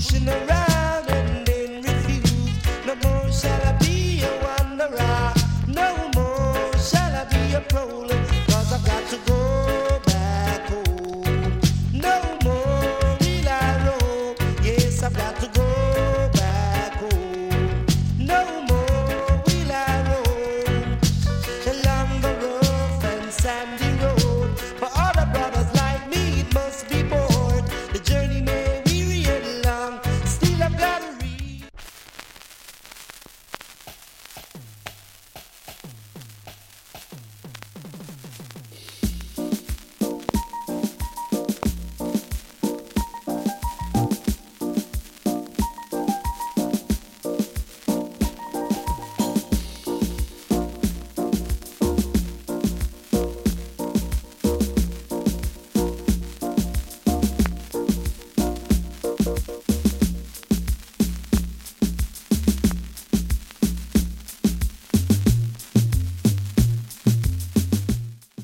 pushing around and then refuse. No more shall I be a wanderer. No more shall I be a prowler. 'Cause I've got to go back home. No more will I roam. Yes, I've got to go